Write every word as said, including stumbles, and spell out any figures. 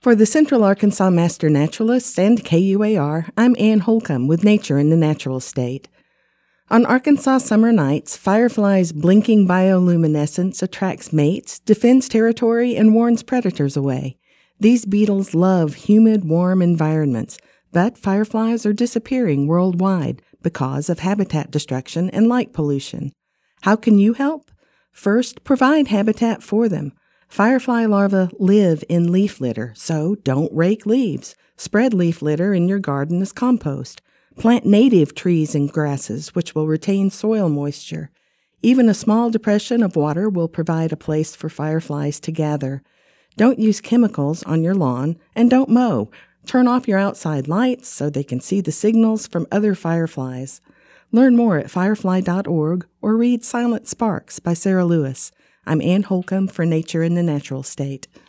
For the Central Arkansas Master Naturalists and K U A R, I'm Ann Holcomb with Nature in the Natural State. On Arkansas summer nights, fireflies' blinking bioluminescence attracts mates, defends territory, and warns predators away. These beetles love humid, warm environments, but fireflies are disappearing worldwide because of habitat destruction and light pollution. How can you help? First, provide habitat for them. Firefly larvae live in leaf litter, so don't rake leaves. Spread leaf litter in your garden as compost. Plant native trees and grasses, which will retain soil moisture. Even a small depression of water will provide a place for fireflies to gather. Don't use chemicals on your lawn, and don't mow. Turn off your outside lights so they can see the signals from other fireflies. Learn more at firefly dot org or read Silent Sparks by Sarah Lewis. I'm Ann Holcomb for Nature in the Natural State.